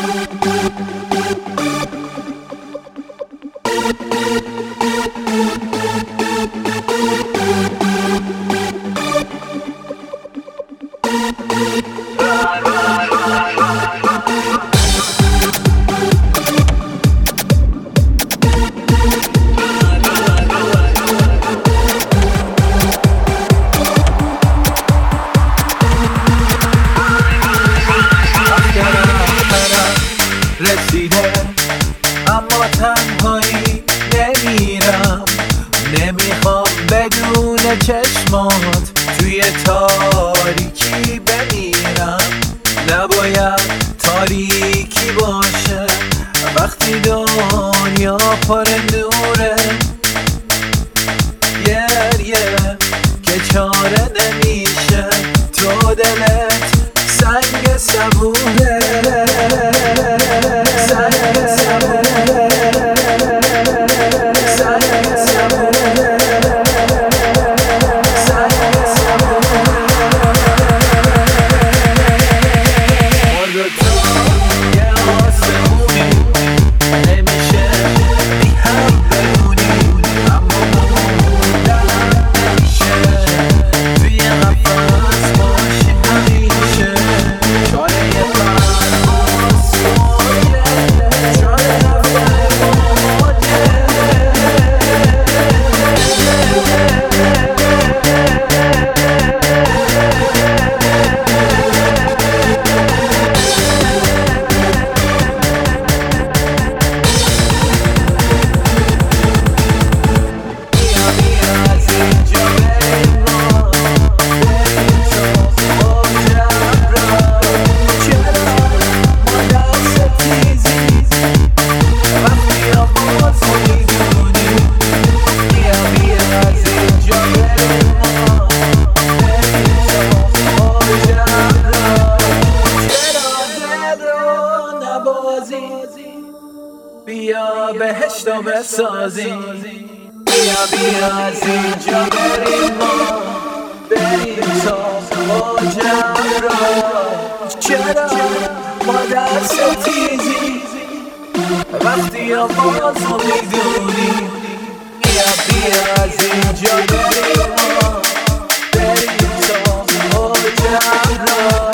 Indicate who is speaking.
Speaker 1: رسیده اما تنهایی نمیرم، نمیخوام بدون چشمات توی تاریکی بمیرم. نباید تاریکی باشه وقتی دنیا پر نوره، گریه که چاره نمیشه، تو دلت سنگ صبوره، سنگ صبوره، سنگ صبوره، سنگ صبوره. مرد تو یه آسمونی نمیشه بی هم بمونی، اما موندن نمیشه توی قفس باشی همیشه. چاره یه پرواز موجه، چاره رفتن موجه. بیا بهشتو بسازیم، بیا از اینجا بریم ما، بریم تا ماجرا. چرا ما در ستیزی وقتی آوازو میدونیم؟ بیا از اینجا بریم ما، بریم تا ماجرا.